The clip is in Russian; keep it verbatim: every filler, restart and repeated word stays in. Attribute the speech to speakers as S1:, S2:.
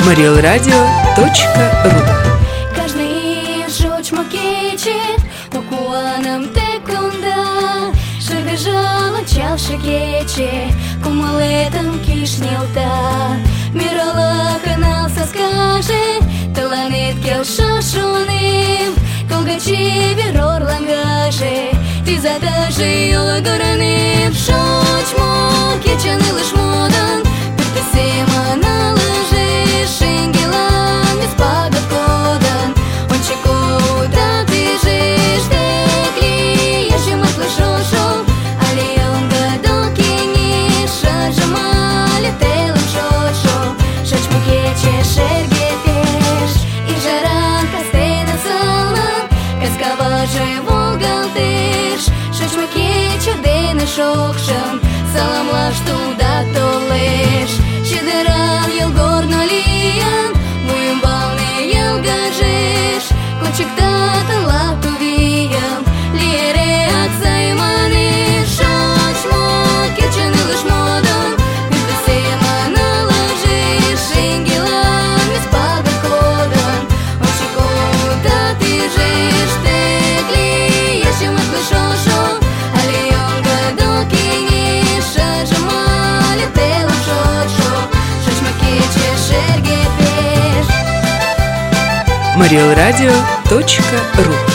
S1: Марилрадио точка ру.
S2: Каждый жуч макечет, укуаном текунда, шагажала чалша кече, кумалетом кишнилта, мирала канал соскажет, таланет келша шуним, колгачи верор лангаже, ты задажи юла гораним, жуч макечен и лишь модан, подписема на лыжи, шингелан без пагод-кодан, он чекуда бежишь, дегли, я же мат лышошо, али он гадал кини, шажамали телом шошо, шач макече шерге пеш, и жаран кастена салан, каскава же волгалтеш, шач макече дена шокшан, салам лаш туда толеш, щедеран ел горно лиян, муем балны ел гажеш, кончик тата лату виян, лиере аксайманы, шач макечен и лишь модан, митбесема наложишь, шингелан без пагод-кодан, он чекуда ты жишь, тегли, еще мат лышошо, али он гадал кини, шажамали телом шошо, шач макече шерге пеш.
S1: Марилрадио точка ру.